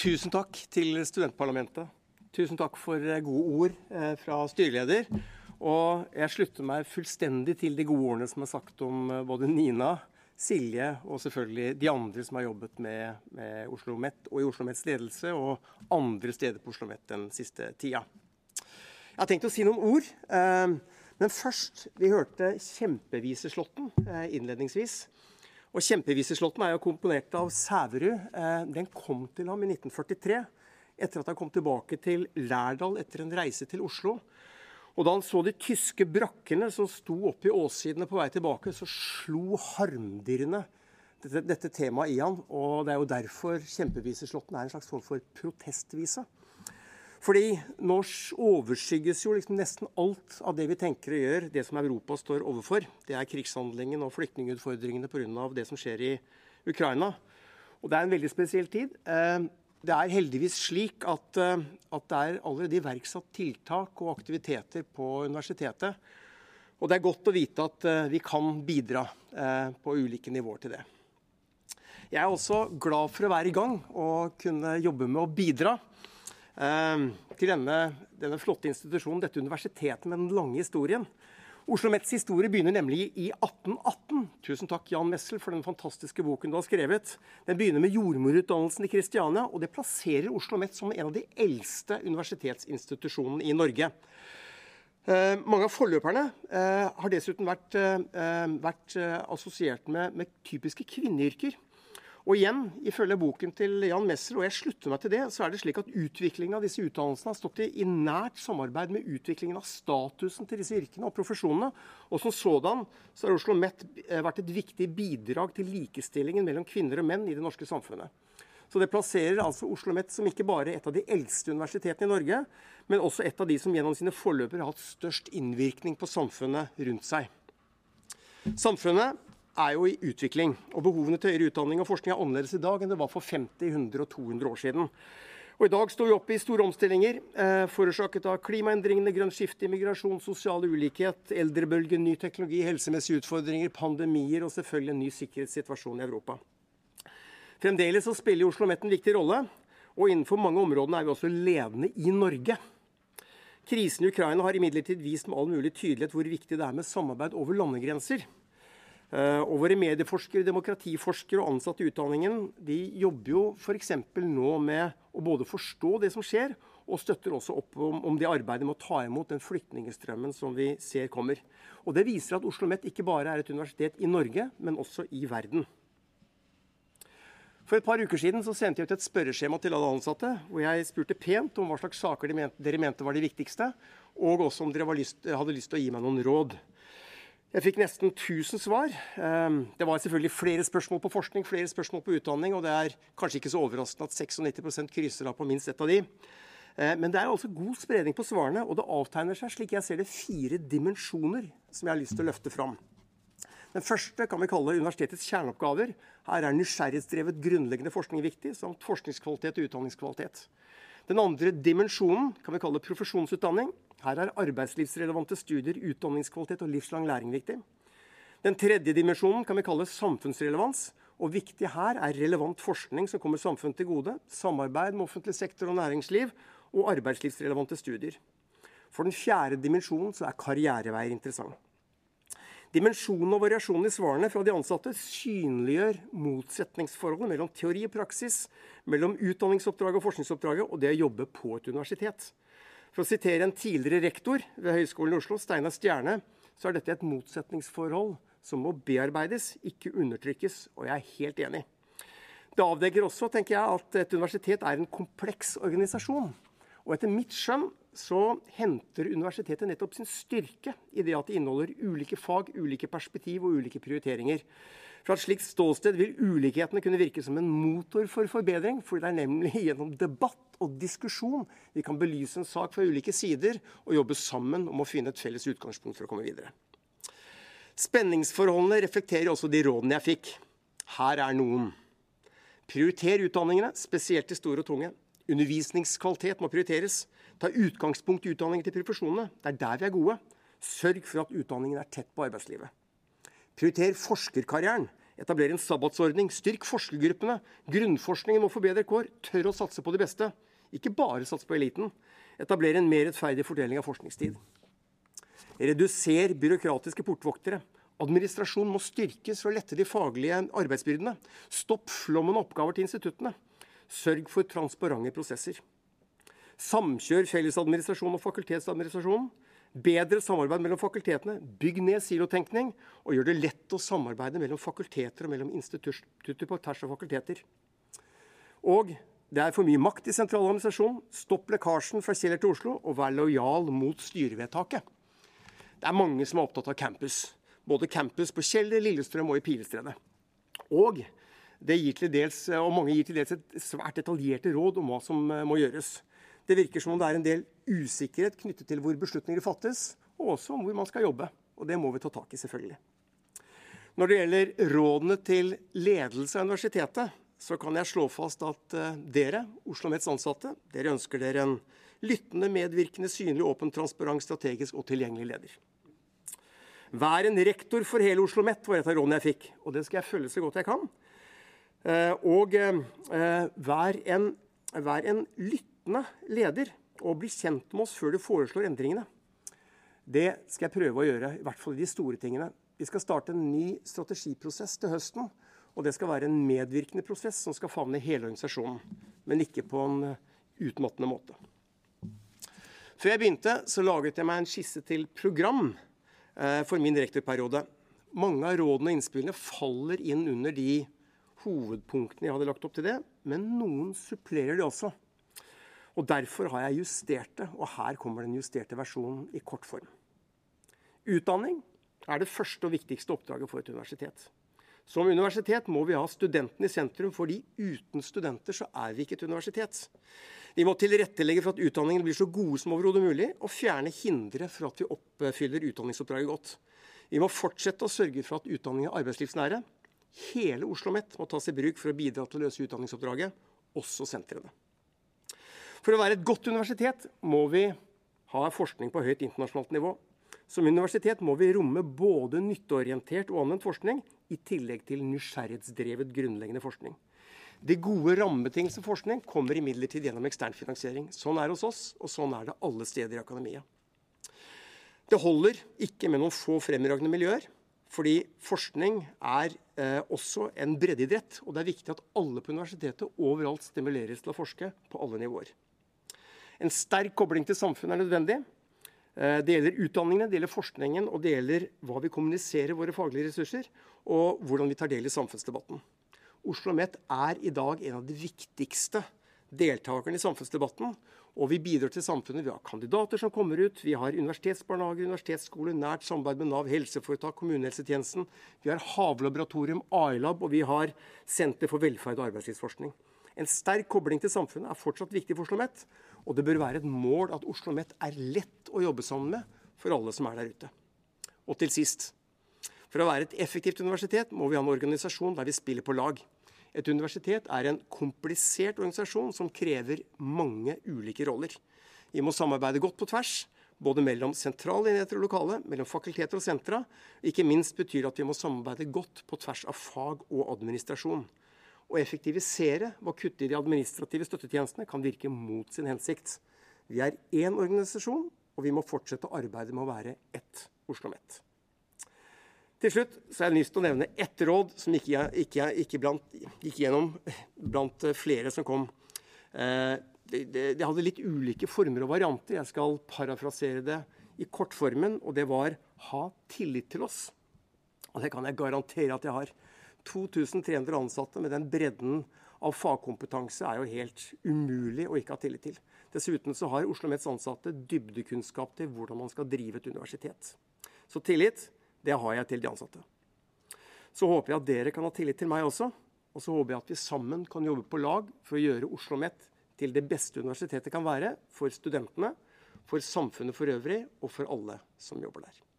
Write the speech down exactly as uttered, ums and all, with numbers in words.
Tusen takk til studentparlamentet. Tusen takk for gode ord eh, fra styreleder. Og jeg slutter meg fullstendig til de gode ordene som er sagt om eh, både Nina, Silje og selvfølgelig de andre som har jobbet med, med Oslo Met og i Oslo Mets ledelse og andre steder på Oslo Met den siste tida. Jeg har tenkt å si noen ord, eh, men først, vi hørte Kjempeviseslåtten eh, innledningsvis. Og Kjempeviseslåtten er jo komponert av Sæverud. Den kom til ham i nitten førtitre, etter at han kom tilbake til Lærdal etter en reise til Oslo. Og da han så de tyske brakkene som sto oppe i åssidene på vei tilbake, så slo harmdirrende dette, dette temaet i han. Og det er jo derfor Kjempeviseslåtten er en slags form for protestvise. Fordi nå overskygges jo liksom nesten alt av det vi tenker å gjøre, det som Europa står overfor. Det er krigshandlingen og flyktningutfordringene på grunn av det som skjer i Ukraina. Og det er en veldig spesiell tid. Det er heldigvis slik at, at det er allerede iverksatt tiltak og aktiviteter på universitetet. Og det er godt å vite at vi kan bidra på ulike nivåer til det. Jeg er også glad for å være i gang og kunne jobbe med å bidra Uh, til denne, denne flotte institusjonen, dette universitetet med den lange historien. Oslo Mets historie begynner nemlig i atten atten. Tusen takk, Jan Messel, for den fantastiske boken du har skrevet. Den begynner med jordmorutdannelsen i Kristiania, og det plasserer Oslo Met som en av de eldste universitetsinstitusjonene i Norge. Uh, mange av forløperne uh, har dessuten vært, uh, vært uh, assosiert med, med typiske kvinneyrker. Og igjen, ifølge boken til Jan Messel, og jeg slutter meg til det, så er det slik at utviklingen av disse utdannelsene har stått i, i nært samarbeid med utviklingen av statusen til disse yrkene og profesjonene. Og som sådan så har Oslo Met vært et viktig bidrag til likestillingen mellom kvinner og menn i det norske samfunnet. Så det plasserer altså Oslo Met som ikke bare et av de eldste universitetene i Norge, men også et av de som gjennom sine forløper har hatt størst innvirkning på samfunnet rundt seg. Samfunnet er jo i utvikling, og behovene til høyere utdanning og forskning er annerledes i dag enn det var for femti, hundre og to hundre år siden. Og i dag står vi oppe i store omstillinger, eh, forårsaket av klimaendringene, grønn skifte, migrasjon, sosial ulikhet, eldrebølge, ny teknologi, helsemessige utfordringer, pandemier og selvfølgelig en ny sikkerhetssituasjon i Europa. Fremdeles så spiller Oslo Met en viktig rolle, og innenfor mange områdene er vi også ledende i Norge. Krisen i Ukraina har imidlertid vist med all mulig tydelighet hvor viktig det er med samarbeid over landegrenser. Uh, og våre medieforskere, demokratiforskere og ansatte i utdanningen, de jobber jo for eksempel nå med å både forstå det som skjer, og støtter også opp om, om det arbeidet med å ta imot den flyktningestrømmen som vi ser kommer. Og det viser at Oslo Met ikke bare er et universitet i Norge, men også i verden. For et par uker siden så sendte jeg ut et spørreskjema til alle ansatte, hvor jeg spurte pent om hva slags saker de mente, dere mente var de viktigste, og også om dere var lyst, hadde lyst til å gi meg noen råd. Jeg fikk nesten tusen svar. Det var selvfølgelig flere spørsmål på forskning, flere spørsmål på utdanning, og det er kanskje ikke så overraskende at nikseks prosent krysser av på minst ett av de. Men det er altså god spredning på svarene, og det avtegner seg, slik jeg ser det, fire dimensjoner som jeg har lyst til å løfte fram. Den første kan vi kalle universitetets kjerneoppgaver. Her er nysgjerrighetsdrevet grunnleggende forskning viktig, samt forskningskvalitet og utdanningskvalitet. Den andre dimensjonen kan vi kalle profesjonsutdanning. Her er arbeidslivsrelevante studier, utdanningskvalitet og livslang læring viktig. Den tredje dimensjonen kan vi kalle samfunnsrelevans, og viktig her er relevant forskning som kommer samfunnet til gode, samarbeid med offentlig sektor og næringsliv, og arbeidslivsrelevante studier. For den fjerde dimensjonen så er karriereveier interessant. Dimensjonen og variasjonen i svarene fra de ansatte synliggjør motsetningsforholdet mellom teori og praksis, mellom utdanningsoppdraget og forskningsoppdraget, og det å jobbe på et universitet. For å sitere en tidligere rektor ved Høgskolen i Oslo, Steinar Stjerne, så er dette et motsetningsforhold som må bearbeides, ikke undertrykkes, og jeg er helt enig. Det avdekker også, tenker jeg, at et universitet er en kompleks organisasjon. Og etter mitt skjønn så henter universitetet nettopp sin styrke i det at det inneholder ulike fag, ulike perspektiv og ulike prioriteringer. Fra et slikt ståsted vil ulikhetene kunne virke som en motor for forbedring, for det er nemlig gjennom debatt og diskusjon vi kan belyse en sak fra ulike sider og jobbe sammen om å finne et felles utgangspunkt for å komme videre. Spenningsforholdene reflekterer også de rådene jeg fikk. Her er noen. Prioriter utdanningene, spesielt de store og tunge. Undervisningskvalitet må prioriteres. Ta utgangspunkt i utdanningen til profesjonene. Det er der vi er gode. Sørg for at utdanningen er tett på arbeidslivet. Prioriter forskerkarrieren. Etablere en sabbatsordning, styrk forskergruppene. Grunnforskningen må få bedre kår, tør å satse på det beste. Ikke bare satse på eliten. Etablere en mer rettferdig fordeling av forskningstid. Reduser byråkratiske portvoktere. Administrasjon må styrkes for å lette de faglige arbeidsbyrdene. Stopp flommen av oppgaver til instituttene. Sørg for transparente prosesser. Samkjør fellesadministrasjon og fakultetsadministrasjonen. Bedre samarbeid mellom fakultetene. Bygg ned silotenkning, og gjør det lett å samarbeide mellom fakulteter og mellom institutter på tvers av fakulteter. Og det er for mye makt i sentral administrasjon. Stopp lekkasjen fra Kjeller til Oslo, og vær lojal mot styrevedtaket. Det er mange som er opptatt av campus. Både campus på Kjeller, Lillestrøm og i Pilestredet. Og, det gir til dels, og mange gir til dels et svært detaljerte råd om hva som må gjøres. Det virker som om det er en del usikkerhet knyttet til hvor beslutninger fattes, og også om hvor man skal jobbe. Og det må vi ta tak i, selvfølgelig. Når det gjelder rådene til ledelse av universitetet, så kan jeg slå fast at uh, dere, OsloMets ansatte, dere ønsker dere en lyttende, medvirkende, synlig, åpen, transparent, strategisk og tilgjengelig leder. Vær en rektor for hele OsloMet var et av rådene jeg fikk, og det skal jeg følge så godt jeg kan. Uh, og uh, vær en, vær en lyttende leder, og bli kjent med oss før du foreslår endringene. Det skal jeg prøve å gjøre, i hvert fall i de store tingene. Vi skal starte en ny strategiprosess til høsten, og det skal være en medvirkende prosess som skal favne hele organisasjonen, men ikke på en utmattende måte. Før jeg begynte, så laget jeg meg en skisse til program eh, for min rektorperiode. Mange av rådene og innspillene faller inn under de hovedpunktene jeg hadde lagt opp til det, men noen supplerer de også. Og derfor har jeg justert det, og her kommer den justerte versjonen i kort form. Utdanning er det første og viktigste oppdraget for et universitet. Som universitet må vi ha studentene i sentrum, fordi uten studenter så er vi ikke et universitet. Vi må tilrettelegge for at utdanningen blir så gode som overhodet mulig, og fjerne hindre for at vi oppfyller utdanningsoppdraget godt. Vi må fortsette å sørge for at utdanningen er arbeidslivsnære. Hele OsloMet må tas i bruk for å bidra til å løse utdanningsoppdraget, også sentrene. For å være et godt universitet må vi ha forskning på høyt internasjonalt nivå. Som universitet må vi romme både nytteorientert og anvendt forskning, i tillegg til nysgjerrighetsdrevet grunnleggende forskning. De gode rammebetingelser for forskning kommer imidlertid gjennom ekstern finansiering. Sånn er det hos oss, og sånn er det alle steder i akademia. Det holder ikke med noen få fremragende miljøer, fordi forskning er eh, også en breddeidrett, og det er viktig at alle på universitetet overalt stimuleres til å forske på alle nivåer. En sterk kobling til samfunnet er nødvendig. Det gjelder utdanningene, det gjelder forskningen, og det gjelder hva vi kommuniserer våre faglige ressurser, og hvordan vi tar del i samfunnsdebatten. OsloMet er i dag en av de viktigste deltakerne i samfunnsdebatten, og vi bidrar til samfunnet. Vi har kandidater som kommer ut, vi har universitetsbarnehager, universitetsskole, nært samarbeid med Nav, helseforetak, kommunehelsetjenesten, vi har havlaboratorium, A I-lab, og vi har Senter for velferd og arbeidslivsforskning. En sterk kobling til samfunnet er fortsatt viktig for OsloMet, og det bør være et mål at OsloMet er lett å jobbe sammen med for alle som er der ute. Og til sist, for å være et effektivt universitet må vi ha en organisasjon der vi spiller på lag. Et universitet er en komplisert organisasjon som krever mange ulike roller. Vi må samarbeide godt på tvers, både mellom sentrale enheter og lokale, mellom fakulteter og sentra. Ikke minst betyr det at vi må samarbeide godt på tvers av fag og administrasjon. Å effektivisere ved å kutte i de administrative støttetjenestene kan virke mot sin hensikt. Vi er én organisasjon, og vi må fortsette å arbeide med å være ett OsloMet. Til slutt så har jeg lyst til å nevne ett råd som ikke, ikke, ikke blant, gikk gjennom blant flere som kom. Eh, det, det, det hadde litt ulike former og varianter. Jeg skal parafrasere det i kortformen, og det var ha tillit til oss. Og det kan jeg garantere at jeg har. to tusen tre hundre ansatte med den bredden av fagkompetanse er jo helt umulig å ikke ha tillit til. Dessuten så har OsloMets ansatte dybdekunnskap til hvordan man skal drive et universitet. Så tillit, det har jeg til de ansatte. Så håper jeg at dere kan ha tillit til meg også, og så håper jeg at vi sammen kan jobbe på lag for å gjøre OsloMet til det beste universitetet kan være for studentene, for samfunnet for øvrig og for alle som jobber der.